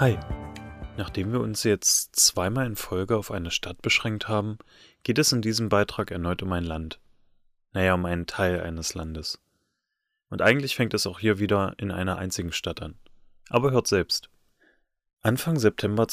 Hi, nachdem wir uns jetzt zweimal in Folge auf eine Stadt beschränkt haben, geht es in diesem Beitrag erneut um ein Land. Naja, um einen Teil eines Landes. Und eigentlich fängt es auch hier wieder in einer einzigen Stadt an. Aber hört selbst. Anfang September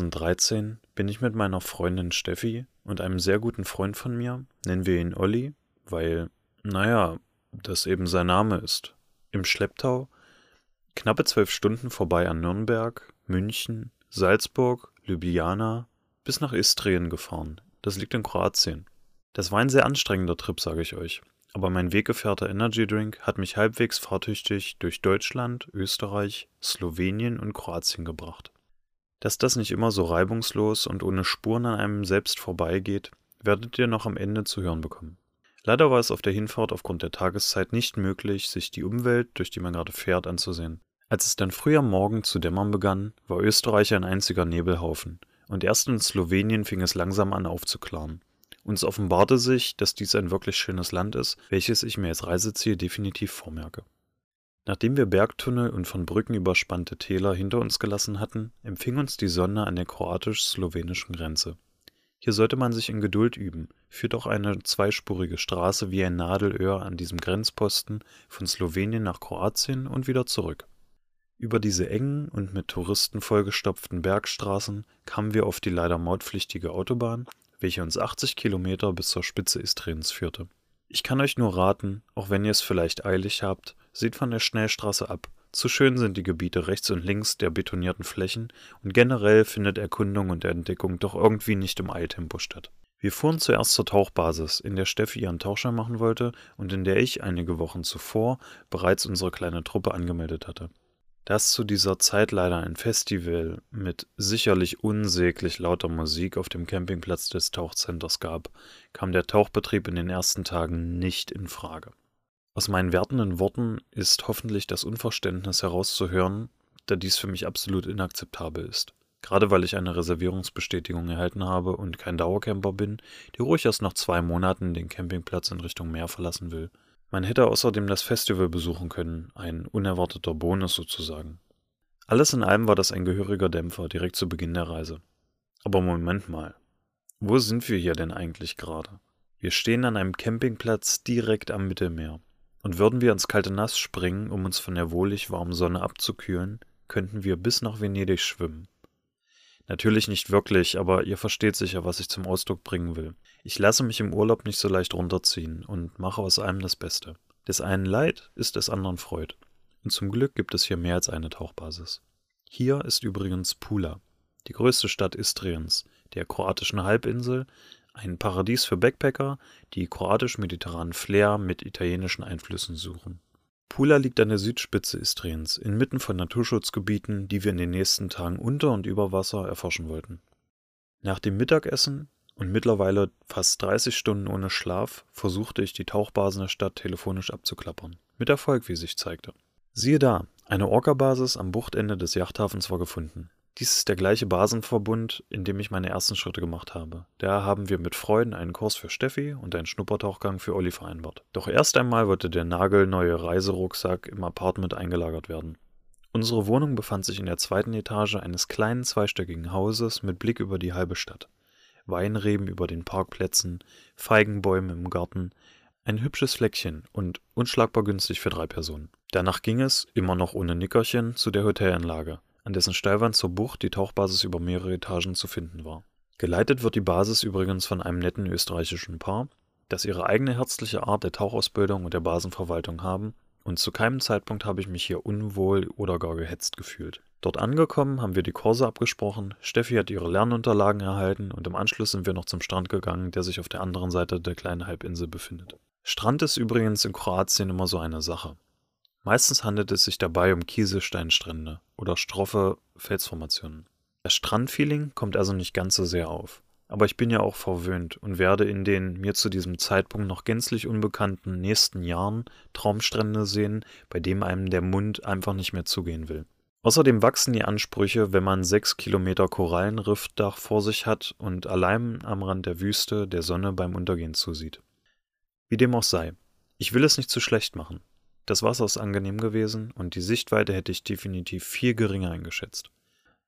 2013 bin ich mit meiner Freundin Steffi und einem sehr guten Freund von mir, nennen wir ihn Olli, weil, naja, das eben sein Name ist, im Schlepptau knappe 12 Stunden vorbei an Nürnberg, München, Salzburg, Ljubljana bis nach Istrien gefahren. Das liegt in Kroatien. Das war ein sehr anstrengender Trip, sage ich euch. Aber mein Weggefährte Energy Drink hat mich halbwegs fahrtüchtig durch Deutschland, Österreich, Slowenien und Kroatien gebracht. Dass das nicht immer so reibungslos und ohne Spuren an einem selbst vorbeigeht, werdet ihr noch am Ende zu hören bekommen. Leider war es auf der Hinfahrt aufgrund der Tageszeit nicht möglich, sich die Umwelt, durch die man gerade fährt, anzusehen. Als es dann früh am Morgen zu dämmern begann, war Österreich ein einziger Nebelhaufen und erst in Slowenien fing es langsam an aufzuklaren. Uns offenbarte sich, dass dies ein wirklich schönes Land ist, welches ich mir als Reiseziel definitiv vormerke. Nachdem wir Bergtunnel und von Brücken überspannte Täler hinter uns gelassen hatten, empfing uns die Sonne an der kroatisch-slowenischen Grenze. Hier sollte man sich in Geduld üben, führt auch eine zweispurige Straße wie ein Nadelöhr an diesem Grenzposten von Slowenien nach Kroatien und wieder zurück. Über diese engen und mit Touristen vollgestopften Bergstraßen kamen wir auf die leider mautpflichtige Autobahn, welche uns 80 Kilometer bis zur Spitze Istriens führte. Ich kann euch nur raten, auch wenn ihr es vielleicht eilig habt, seht von der Schnellstraße ab. Zu schön sind die Gebiete rechts und links der betonierten Flächen und generell findet Erkundung und Entdeckung doch irgendwie nicht im Eiltempo statt. Wir fuhren zuerst zur Tauchbasis, in der Steffi ihren Tauchschein machen wollte und in der ich einige Wochen zuvor bereits unsere kleine Truppe angemeldet hatte. Da es zu dieser Zeit leider ein Festival mit sicherlich unsäglich lauter Musik auf dem Campingplatz des Tauchcenters gab, kam der Tauchbetrieb in den ersten Tagen nicht in Frage. Aus meinen wertenden Worten ist hoffentlich das Unverständnis herauszuhören, da dies für mich absolut inakzeptabel ist. Gerade weil ich eine Reservierungsbestätigung erhalten habe und kein Dauercamper bin, der ruhig erst nach 2 Monaten den Campingplatz in Richtung Meer verlassen will. Man hätte außerdem das Festival besuchen können, ein unerwarteter Bonus sozusagen. Alles in allem war das ein gehöriger Dämpfer direkt zu Beginn der Reise. Aber Moment mal, wo sind wir hier denn eigentlich gerade? Wir stehen an einem Campingplatz direkt am Mittelmeer. Und würden wir ins kalte Nass springen, um uns von der wohlig warmen Sonne abzukühlen, könnten wir bis nach Venedig schwimmen. Natürlich nicht wirklich, aber ihr versteht sicher, was ich zum Ausdruck bringen will. Ich lasse mich im Urlaub nicht so leicht runterziehen und mache aus allem das Beste. Des einen Leid ist des anderen Freud. Und zum Glück gibt es hier mehr als eine Tauchbasis. Hier ist übrigens Pula, die größte Stadt Istriens, der kroatischen Halbinsel, ein Paradies für Backpacker, die kroatisch-mediterranen Flair mit italienischen Einflüssen suchen. Pula liegt an der Südspitze Istriens, inmitten von Naturschutzgebieten, die wir in den nächsten Tagen unter und über Wasser erforschen wollten. Nach dem Mittagessen und mittlerweile fast 30 Stunden ohne Schlaf versuchte ich die Tauchbasen der Stadt telefonisch abzuklappern. Mit Erfolg, wie sich zeigte. Siehe da, eine Orca-Basis am Buchtende des Yachthafens war gefunden. Dies ist der gleiche Basenverbund, in dem ich meine ersten Schritte gemacht habe. Da haben wir mit Freuden einen Kurs für Steffi und einen Schnuppertauchgang für Olli vereinbart. Doch erst einmal wollte der nagelneue Reiserucksack im Apartment eingelagert werden. Unsere Wohnung befand sich in der 2. Etage eines kleinen zweistöckigen Hauses mit Blick über die halbe Stadt. Weinreben über den Parkplätzen, Feigenbäume im Garten, ein hübsches Fleckchen und unschlagbar günstig für 3 Personen. Danach ging es, immer noch ohne Nickerchen, zu der Hotelanlage, an dessen Steilwand zur Bucht die Tauchbasis über mehrere Etagen zu finden war. Geleitet wird die Basis übrigens von einem netten österreichischen Paar, das ihre eigene herzliche Art der Tauchausbildung und der Basenverwaltung haben, und zu keinem Zeitpunkt habe ich mich hier unwohl oder gar gehetzt gefühlt. Dort angekommen haben wir die Kurse abgesprochen, Steffi hat ihre Lernunterlagen erhalten und im Anschluss sind wir noch zum Strand gegangen, der sich auf der anderen Seite der kleinen Halbinsel befindet. Strand ist übrigens in Kroatien immer so eine Sache. Meistens handelt es sich dabei um Kieselsteinstrände oder stroffe Felsformationen. Das Strandfeeling kommt also nicht ganz so sehr auf. Aber ich bin ja auch verwöhnt und werde in den mir zu diesem Zeitpunkt noch gänzlich unbekannten nächsten Jahren Traumstrände sehen, bei denen einem der Mund einfach nicht mehr zugehen will. Außerdem wachsen die Ansprüche, wenn man 6 Kilometer Korallenriffdach vor sich hat und allein am Rand der Wüste der Sonne beim Untergehen zusieht. Wie dem auch sei, ich will es nicht zu schlecht machen. Das Wasser ist angenehm gewesen und die Sichtweite hätte ich definitiv viel geringer eingeschätzt.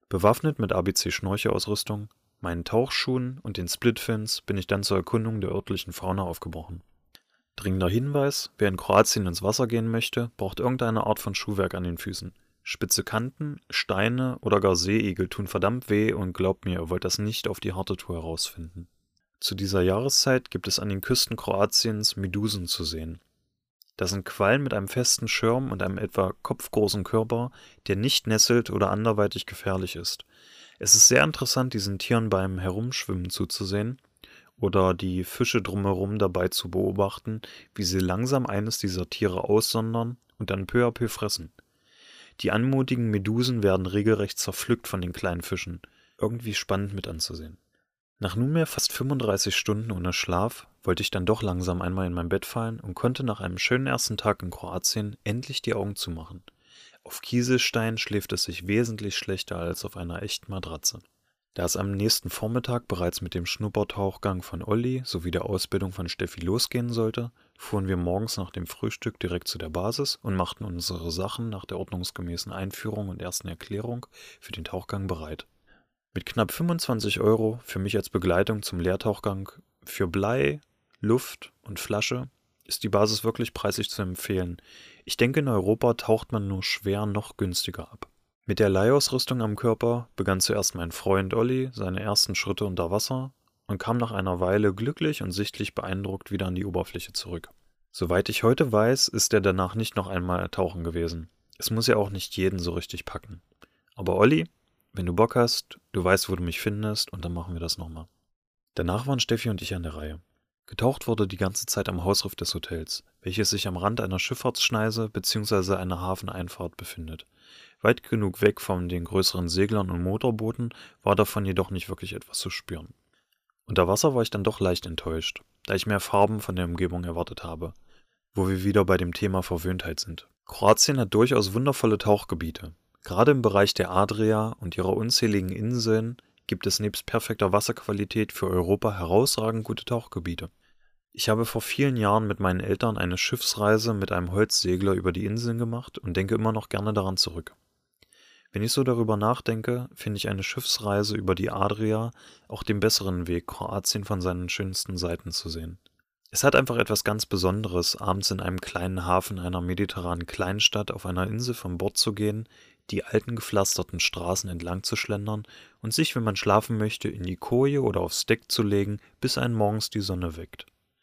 Bewaffnet mit ABC-Schnorchelausrüstung, meinen Tauchschuhen und den Splitfins bin ich dann zur Erkundung der örtlichen Fauna aufgebrochen. Dringender Hinweis: Wer in Kroatien ins Wasser gehen möchte, braucht irgendeine Art von Schuhwerk an den Füßen. Spitze Kanten, Steine oder gar Seeigel tun verdammt weh und glaubt mir, ihr wollt das nicht auf die harte Tour herausfinden. Zu dieser Jahreszeit gibt es an den Küsten Kroatiens Medusen zu sehen. Das sind Quallen mit einem festen Schirm und einem etwa kopfgroßen Körper, der nicht nesselt oder anderweitig gefährlich ist. Es ist sehr interessant, diesen Tieren beim Herumschwimmen zuzusehen oder die Fische drumherum dabei zu beobachten, wie sie langsam eines dieser Tiere aussondern und dann peu à peu fressen. Die anmutigen Medusen werden regelrecht zerpflückt von den kleinen Fischen. Irgendwie spannend mit anzusehen. Nach nunmehr fast 35 Stunden ohne Schlaf wollte ich dann doch langsam einmal in mein Bett fallen und konnte nach einem schönen ersten Tag in Kroatien endlich die Augen zumachen. Auf Kieselstein schläft es sich wesentlich schlechter als auf einer echten Matratze. Da es am nächsten Vormittag bereits mit dem Schnuppertauchgang von Olli sowie der Ausbildung von Steffi losgehen sollte, fuhren wir morgens nach dem Frühstück direkt zu der Basis und machten unsere Sachen nach der ordnungsgemäßen Einführung und ersten Erklärung für den Tauchgang bereit. Mit knapp 25 € für mich als Begleitung zum Leertauchgang für Blei, Luft und Flasche ist die Basis wirklich preislich zu empfehlen. Ich denke, in Europa taucht man nur schwer noch günstiger ab. Mit der Leihausrüstung am Körper begann zuerst mein Freund Olli seine ersten Schritte unter Wasser und kam nach einer Weile glücklich und sichtlich beeindruckt wieder an die Oberfläche zurück. Soweit ich heute weiß, ist er danach nicht noch einmal tauchen gewesen. Es muss ja auch nicht jeden so richtig packen. Aber Olli, wenn du Bock hast, du weißt, wo du mich findest, und dann machen wir das nochmal. Danach waren Steffi und ich an der Reihe. Getaucht wurde die ganze Zeit am Hausriff des Hotels, welches sich am Rand einer Schifffahrtsschneise bzw. einer Hafeneinfahrt befindet. Weit genug weg von den größeren Seglern und Motorbooten war davon jedoch nicht wirklich etwas zu spüren. Unter Wasser war ich dann doch leicht enttäuscht, da ich mehr Farben von der Umgebung erwartet habe, wo wir wieder bei dem Thema Verwöhntheit sind. Kroatien hat durchaus wundervolle Tauchgebiete. Gerade im Bereich der Adria und ihrer unzähligen Inseln gibt es nebst perfekter Wasserqualität für Europa herausragend gute Tauchgebiete. Ich habe vor vielen Jahren mit meinen Eltern eine Schiffsreise mit einem Holzsegler über die Inseln gemacht und denke immer noch gerne daran zurück. Wenn ich so darüber nachdenke, finde ich eine Schiffsreise über die Adria auch den besseren Weg, Kroatien von seinen schönsten Seiten zu sehen. Es hat einfach etwas ganz Besonderes, abends in einem kleinen Hafen einer mediterranen Kleinstadt auf einer Insel von Bord zu gehen, die alten gepflasterten Straßen entlang zu schlendern und sich, wenn man schlafen möchte, in die Koje oder aufs Deck zu legen, bis einen morgens die Sonne weckt.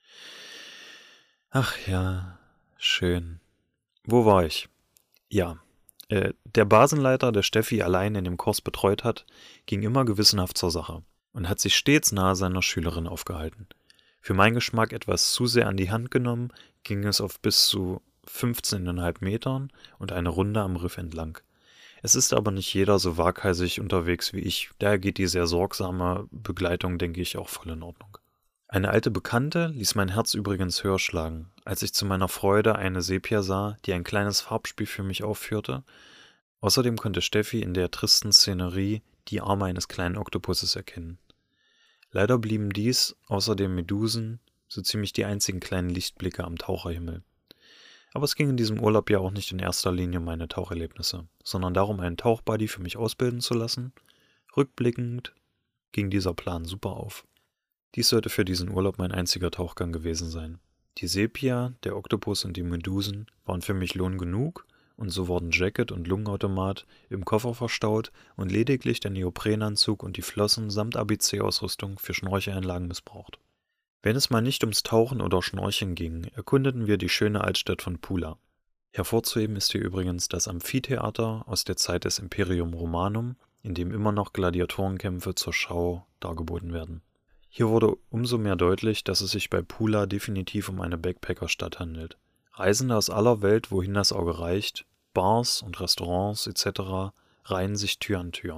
Ach ja, schön. Wo war ich? Ja, der Basenleiter, der Steffi allein in dem Kurs betreut hat, ging immer gewissenhaft zur Sache und hat sich stets nahe seiner Schülerin aufgehalten. Für meinen Geschmack etwas zu sehr an die Hand genommen, ging es auf bis zu 15,5 Metern und eine Runde am Riff entlang. Es ist aber nicht jeder so waghalsig unterwegs wie ich, daher geht die sehr sorgsame Begleitung, denke ich, auch voll in Ordnung. Eine alte Bekannte ließ mein Herz übrigens höher schlagen, als ich zu meiner Freude eine Sepia sah, die ein kleines Farbspiel für mich aufführte. Außerdem konnte Steffi in der tristen Szenerie die Arme eines kleinen Oktopusses erkennen. Leider blieben dies, außer den Medusen, so ziemlich die einzigen kleinen Lichtblicke am Taucherhimmel. Aber es ging in diesem Urlaub ja auch nicht in erster Linie um meine Taucherlebnisse, sondern darum, einen Tauchbuddy für mich ausbilden zu lassen. Rückblickend ging dieser Plan super auf. Dies sollte für diesen Urlaub mein einziger Tauchgang gewesen sein. Die Sepia, der Oktopus und die Medusen waren für mich Lohn genug, und so wurden Jacket und Lungenautomat im Koffer verstaut und lediglich der Neoprenanzug und die Flossen samt ABC-Ausrüstung für Schnorchelanlagen missbraucht. Wenn es mal nicht ums Tauchen oder Schnorcheln ging, erkundeten wir die schöne Altstadt von Pula. Hervorzuheben ist hier übrigens das Amphitheater aus der Zeit des Imperium Romanum, in dem immer noch Gladiatorenkämpfe zur Schau dargeboten werden. Hier wurde umso mehr deutlich, dass es sich bei Pula definitiv um eine Backpackerstadt handelt. Reisende aus aller Welt, wohin das Auge reicht, Bars und Restaurants etc. reihen sich Tür an Tür.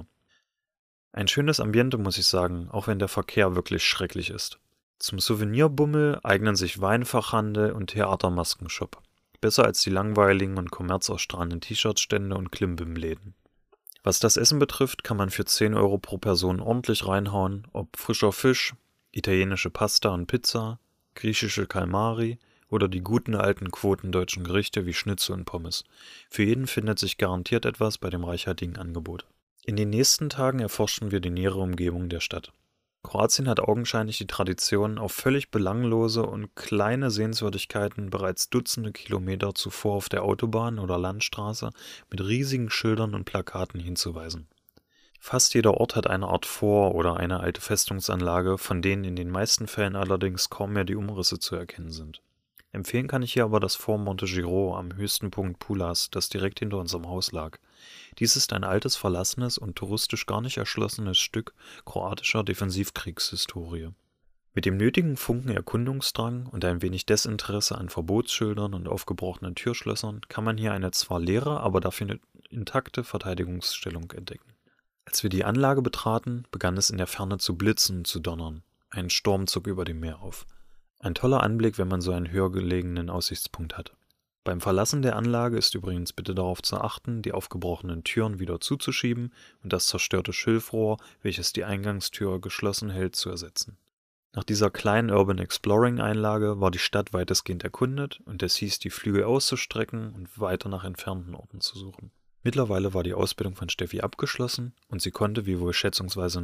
Ein schönes Ambiente, muss ich sagen, auch wenn der Verkehr wirklich schrecklich ist. Zum Souvenirbummel eignen sich Weinfachhandel und Theatermaskenshop. Besser als die langweiligen und kommerzausstrahlenden T-Shirt-Stände und Klimbim-Läden. Was das Essen betrifft, kann man für 10 € pro Person ordentlich reinhauen, ob frischer Fisch, italienische Pasta und Pizza, griechische Kalmari oder die guten alten quotendeutschen Gerichte wie Schnitzel und Pommes. Für jeden findet sich garantiert etwas bei dem reichhaltigen Angebot. In den nächsten Tagen erforschten wir die nähere Umgebung der Stadt. Kroatien hat augenscheinlich die Tradition, auf völlig belanglose und kleine Sehenswürdigkeiten bereits Dutzende Kilometer zuvor auf der Autobahn oder Landstraße mit riesigen Schildern und Plakaten hinzuweisen. Fast jeder Ort hat eine Art Fort oder eine alte Festungsanlage, von denen in den meisten Fällen allerdings kaum mehr die Umrisse zu erkennen sind. Empfehlen kann ich hier aber das Fort Montegiro am höchsten Punkt Pulas, das direkt hinter unserem Haus lag. Dies ist ein altes, verlassenes und touristisch gar nicht erschlossenes Stück kroatischer Defensivkriegshistorie. Mit dem nötigen Funken Erkundungsdrang und ein wenig Desinteresse an Verbotsschildern und aufgebrochenen Türschlössern kann man hier eine zwar leere, aber dafür intakte Verteidigungsstellung entdecken. Als wir die Anlage betraten, begann es in der Ferne zu blitzen und zu donnern. Ein Sturm zog über dem Meer auf. Ein toller Anblick, wenn man so einen höher gelegenen Aussichtspunkt hat. Beim Verlassen der Anlage ist übrigens bitte darauf zu achten, die aufgebrochenen Türen wieder zuzuschieben und das zerstörte Schilfrohr, welches die Eingangstür geschlossen hält, zu ersetzen. Nach dieser kleinen Urban Exploring Einlage war die Stadt weitestgehend erkundet und es hieß, die Flügel auszustrecken und weiter nach entfernten Orten zu suchen. Mittlerweile war die Ausbildung von Steffi abgeschlossen und sie konnte, wie wohl schätzungsweise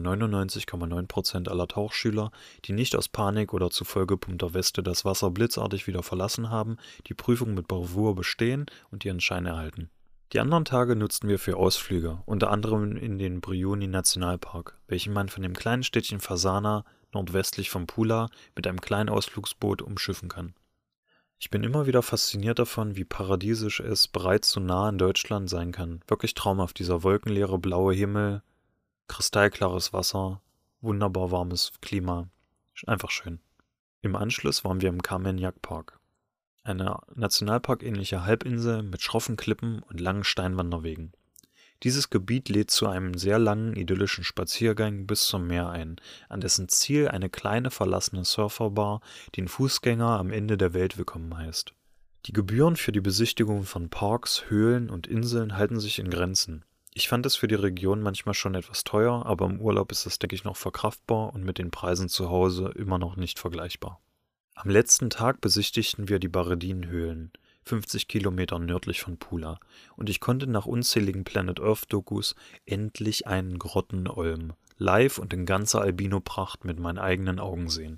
99,9% aller Tauchschüler, die nicht aus Panik oder zu vollgepumpter Weste das Wasser blitzartig wieder verlassen haben, die Prüfung mit Bravour bestehen und ihren Schein erhalten. Die anderen Tage nutzten wir für Ausflüge, unter anderem in den Brijuni-Nationalpark, welchen man von dem kleinen Städtchen Fasana, nordwestlich von Pula, mit einem kleinen Ausflugsboot umschiffen kann. Ich bin immer wieder fasziniert davon, wie paradiesisch es bereits so nah in Deutschland sein kann. Wirklich traumhaft, dieser wolkenleere blaue Himmel, kristallklares Wasser, wunderbar warmes Klima. Einfach schön. Im Anschluss waren wir im Kamenjak Park. Eine nationalparkähnliche Halbinsel mit schroffen Klippen und langen Steinwanderwegen. Dieses Gebiet lädt zu einem sehr langen, idyllischen Spaziergang bis zum Meer ein, an dessen Ziel eine kleine verlassene Surferbar den Fußgänger am Ende der Welt willkommen heißt. Die Gebühren für die Besichtigung von Parks, Höhlen und Inseln halten sich in Grenzen. Ich fand es für die Region manchmal schon etwas teuer, aber im Urlaub ist es, denke ich, noch verkraftbar und mit den Preisen zu Hause immer noch nicht vergleichbar. Am letzten Tag besichtigten wir die Baredin-Höhlen, 50 Kilometer nördlich von Pula, und ich konnte nach unzähligen Planet Earth-Dokus endlich einen Grottenolm live und in ganzer Albino-Pracht mit meinen eigenen Augen sehen.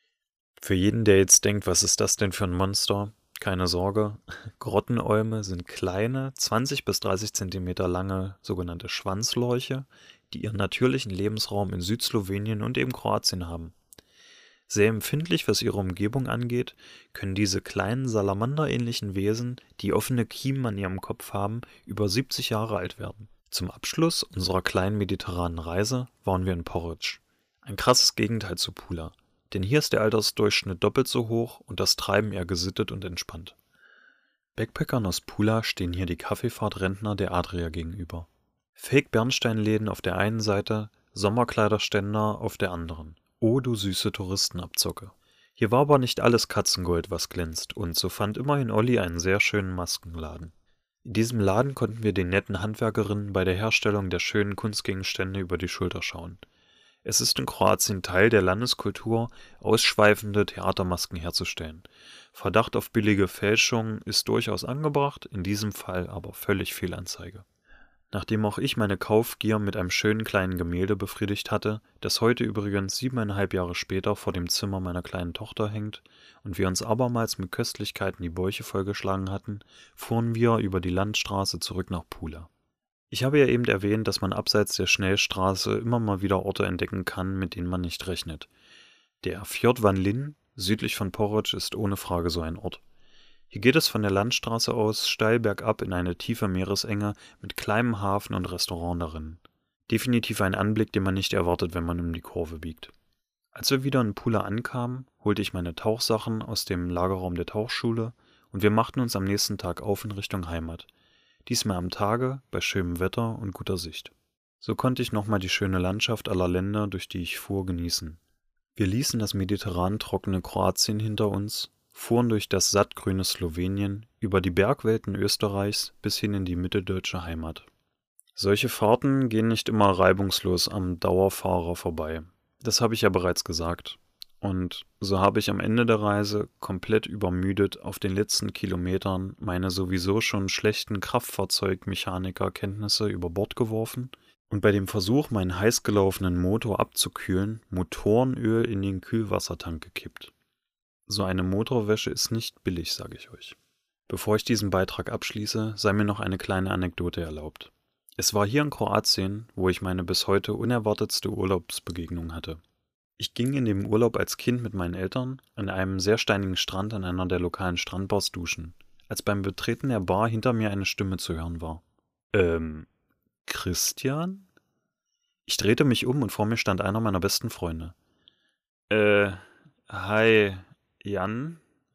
Für jeden, der jetzt denkt, was ist das denn für ein Monster? Keine Sorge, Grottenolme sind kleine, 20 bis 30 Zentimeter lange sogenannte Schwanzlorche, die ihren natürlichen Lebensraum in Südslowenien und eben Kroatien haben. Sehr empfindlich, was ihre Umgebung angeht, können diese kleinen salamanderähnlichen Wesen, die offene Kiemen an ihrem Kopf haben, über 70 Jahre alt werden. Zum Abschluss unserer kleinen mediterranen Reise waren wir in Poreč. Ein krasses Gegenteil zu Pula, denn hier ist der Altersdurchschnitt doppelt so hoch und das Treiben eher gesittet und entspannt. Backpackern aus Pula stehen hier die Kaffeefahrtrentner der Adria gegenüber. Fake-Bernsteinläden auf der einen Seite, Sommerkleiderständer auf der anderen. Oh, du süße Touristenabzocke. Hier war aber nicht alles Katzengold, was glänzt, und so fand immerhin Olli einen sehr schönen Maskenladen. In diesem Laden konnten wir den netten Handwerkerinnen bei der Herstellung der schönen Kunstgegenstände über die Schulter schauen. Es ist in Kroatien Teil der Landeskultur, ausschweifende Theatermasken herzustellen. Verdacht auf billige Fälschung ist durchaus angebracht, in diesem Fall aber völlig Fehlanzeige. Nachdem auch ich meine Kaufgier mit einem schönen kleinen Gemälde befriedigt hatte, das heute übrigens 7,5 Jahre später vor dem Zimmer meiner kleinen Tochter hängt und wir uns abermals mit Köstlichkeiten die Bäuche vollgeschlagen hatten, fuhren wir über die Landstraße zurück nach Pula. Ich habe ja eben erwähnt, dass man abseits der Schnellstraße immer mal wieder Orte entdecken kann, mit denen man nicht rechnet. Der Fjord van Lin, südlich von Poreč, ist ohne Frage so ein Ort. Hier geht es von der Landstraße aus steil bergab in eine tiefe Meeresenge mit kleinem Hafen und Restaurant darin. Definitiv ein Anblick, den man nicht erwartet, wenn man um die Kurve biegt. Als wir wieder in Pula ankamen, holte ich meine Tauchsachen aus dem Lagerraum der Tauchschule und wir machten uns am nächsten Tag auf in Richtung Heimat. Diesmal am Tage, bei schönem Wetter und guter Sicht. So konnte ich nochmal die schöne Landschaft aller Länder, durch die ich fuhr, genießen. Wir ließen das mediterran trockene Kroatien hinter uns, fuhren durch das sattgrüne Slowenien, über die Bergwelten Österreichs bis hin in die mitteldeutsche Heimat. Solche Fahrten gehen nicht immer reibungslos am Dauerfahrer vorbei. Das habe ich ja bereits gesagt. Und so habe ich am Ende der Reise komplett übermüdet auf den letzten Kilometern meine sowieso schon schlechten Kraftfahrzeugmechanikerkenntnisse über Bord geworfen und bei dem Versuch, meinen heiß gelaufenen Motor abzukühlen, Motorenöl in den Kühlwassertank gekippt. So eine Motorwäsche ist nicht billig, sage ich euch. Bevor ich diesen Beitrag abschließe, sei mir noch eine kleine Anekdote erlaubt. Es war hier in Kroatien, wo ich meine bis heute unerwartetste Urlaubsbegegnung hatte. Ich ging in dem Urlaub als Kind mit meinen Eltern an einem sehr steinigen Strand an einer der lokalen Strandbars duschen, als beim Betreten der Bar hinter mir eine Stimme zu hören war. Christian? Ich drehte mich um und vor mir stand einer meiner besten Freunde. Hi, Jan?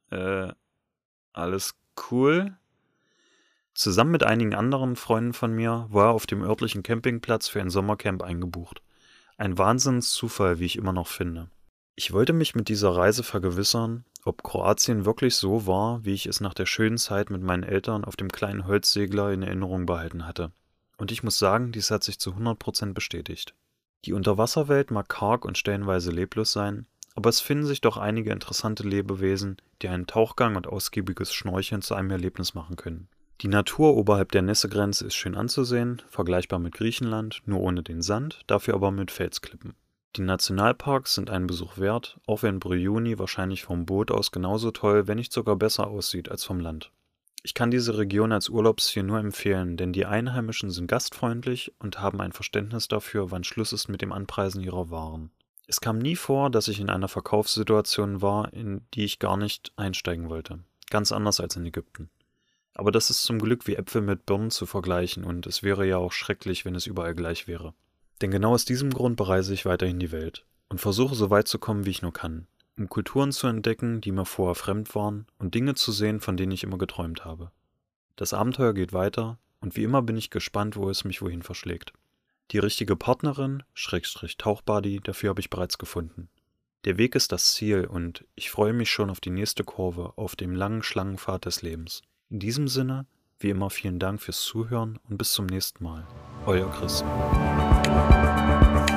Alles cool? Zusammen mit einigen anderen Freunden von mir war er auf dem örtlichen Campingplatz für ein Sommercamp eingebucht. Ein Wahnsinnszufall, wie ich immer noch finde. Ich wollte mich mit dieser Reise vergewissern, ob Kroatien wirklich so war, wie ich es nach der schönen Zeit mit meinen Eltern auf dem kleinen Holzsegler in Erinnerung behalten hatte. Und ich muss sagen, dies hat sich zu 100% bestätigt. Die Unterwasserwelt mag karg und stellenweise leblos sein, aber es finden sich doch einige interessante Lebewesen, die einen Tauchgang und ausgiebiges Schnorcheln zu einem Erlebnis machen können. Die Natur oberhalb der Nässegrenze ist schön anzusehen, vergleichbar mit Griechenland, nur ohne den Sand, dafür aber mit Felsklippen. Die Nationalparks sind einen Besuch wert, auch wenn Bryuni wahrscheinlich vom Boot aus genauso toll, wenn nicht sogar besser aussieht als vom Land. Ich kann diese Region als Urlaubsziel nur empfehlen, denn die Einheimischen sind gastfreundlich und haben ein Verständnis dafür, wann Schluss ist mit dem Anpreisen ihrer Waren. Es kam nie vor, dass ich in einer Verkaufssituation war, in die ich gar nicht einsteigen wollte. Ganz anders als in Ägypten. Aber das ist zum Glück wie Äpfel mit Birnen zu vergleichen und es wäre ja auch schrecklich, wenn es überall gleich wäre. Denn genau aus diesem Grund bereise ich weiterhin die Welt und versuche so weit zu kommen, wie ich nur kann, um Kulturen zu entdecken, die mir vorher fremd waren und Dinge zu sehen, von denen ich immer geträumt habe. Das Abenteuer geht weiter und wie immer bin ich gespannt, wo es mich wohin verschlägt. Die richtige Partnerin, Tauchbuddy, dafür habe ich bereits gefunden. Der Weg ist das Ziel und ich freue mich schon auf die nächste Kurve auf dem langen Schlangenpfad des Lebens. In diesem Sinne, wie immer vielen Dank fürs Zuhören und bis zum nächsten Mal. Euer Chris.